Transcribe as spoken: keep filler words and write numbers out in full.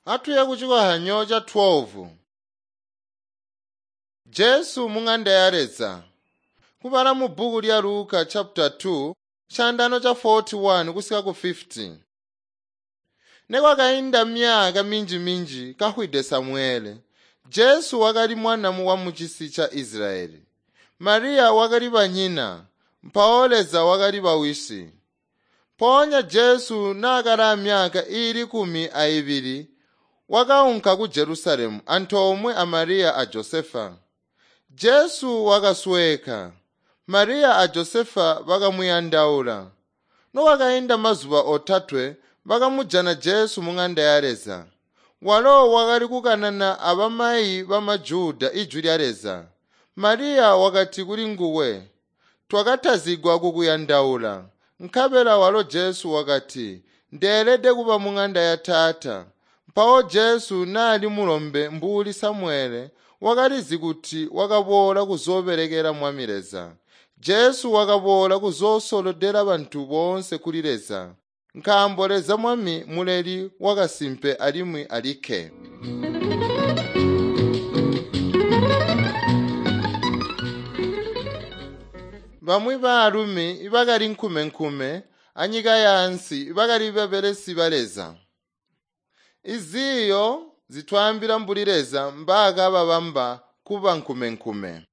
atuye kuchikohanyo cha twelve. Jesu mung'anda yareza kupala mu buku lya Luka chapter two chandano cha forty-one kusika ku fifty. Nekwakayinda myaka minji minji kahwide Samuele, Jesu wakali mwana wa muchisi cha Israeli. Maria wakali banyina, mpaoleza wakali bawisi. Ponya Jesu nakala myaka ili kumi aibiri, wakaunka ku Jerusalemu anthu omwe a Maria a Josefa. Jesu wakasweka, Maria a Josefa wakamuyandaula. Nowakayinda mazuba otatwe wakamujana Jesu mung'anda yareza. Walo wakali kukanana abamayi bamajuda ijwi lyareza. Maria wakati kuli nguwe, twakatazigwa kukuyandaula. Nkabela walo Jesu wakati, ndelede kupa mung'anda ya tata. Mpawo Jesu nali mulombe mbuli Samuele wakalizi kuti wakabola kuzoberekera mwamireza. Jesu wakabola kuzosolodera bantu bonse kulireza. Nkamboleza mwami muleli wakasimpe alimwi alike. Bamwi ba arumi ibakali nkume nkume, anyika yansi ibakali bebelesi baleza. Iziyo zitwambira mbulireza mbaka babamba kuba nkume nkume.